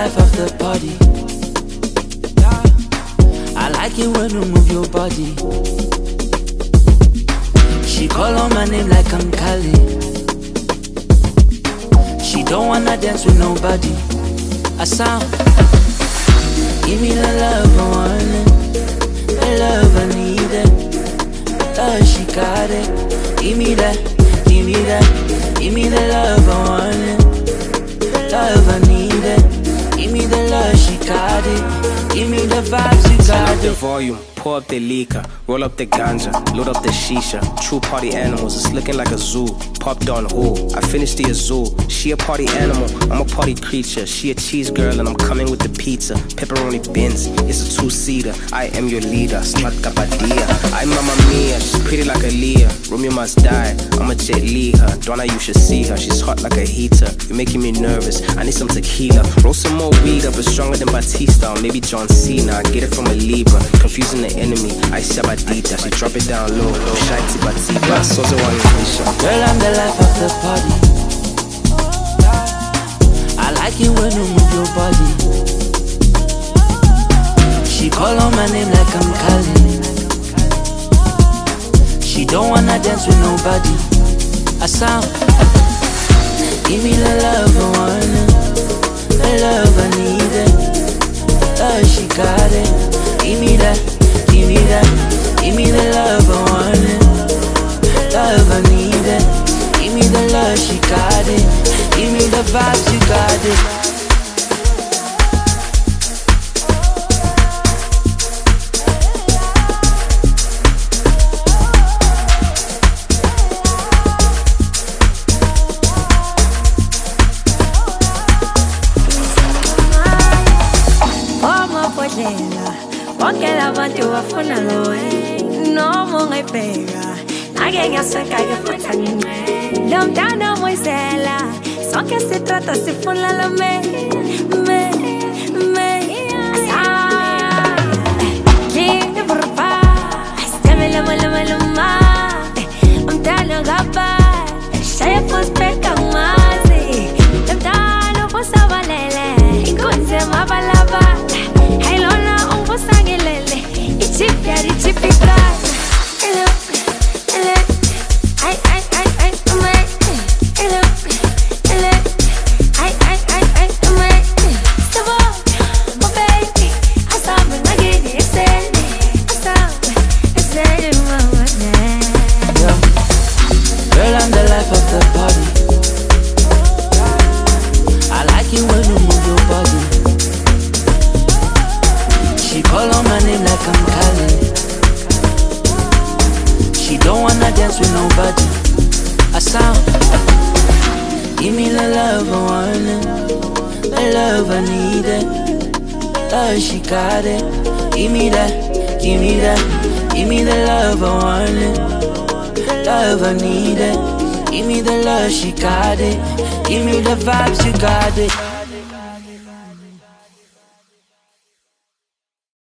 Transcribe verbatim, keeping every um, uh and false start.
life of the party. I like it when you move your body. She call on my name like I'm Kali. She don't wanna dance with nobody. I sound. Give me the love I want it, the love I need it. Love she got it. Give me that, give me that. Give me the love I want it, the love I need it. Give me the love she got it. Give me the vibes you got Turn up the it. volume, pour up the liquor, roll up the ganja, load up the shisha. True party animals, it's looking like a zoo. Popped on who? I finished the azul. She a party animal, I'm a party creature. She a cheese girl and I'm coming with the pizza. Pepperoni bins, it's a two-seater. I am your leader, Slut Kapadia. I'm Mamma Mia, she's pretty like Aaliyah. Romeo must die, I'ma Jet Li her. Donna, you should see her, she's hot like a heater. You're making me nervous, I need some tequila. Roll some more weed up, it's stronger than Batista. Or maybe John Cena, I get it from a Libra. Confusing the enemy, I Shabadita. She drop it down low, Shaiti Batiba. Sozo one Risha. Girl, I'm the life of the party. I like it when you move your body. She call on my name like I'm Kali. She don't wanna dance with nobody. I sound. Give me the love I want it, the love I need it. Love she got it. Give me that, give me that. Give me the love I want it, love I need it. Give me the love she got it. Give me the vibes you got it. Bonke labantu bafuna lowe noma ungayibheka ake ngiyasweka ke futhi angingqe lo mntana moyizela sonke sitrata sifuna lo me me me asa ke burpa stemela mala mala ma umntana gaba shaya fuspeka mazi lo mntana fosabalele inkonze mabalaba hello Sangelele, ichipia, ichipika. Hello, hello, I, I, I, I, I, hello, hello, I, I, I, I, I, Sabo, oh baby, I saw me again, I said, I saw me, I said, mama, yeah. Girl, I'm the life of the party. I like it when you move your body. She call on my name like I'm Kali. She don't wanna dance with nobody. I sound. Give me the love I want it, the love I need it. Love she got it. Give me that, give me that. Give me the love I want it, the love I need it. Give me the love she got it. Give me the vibes you got it.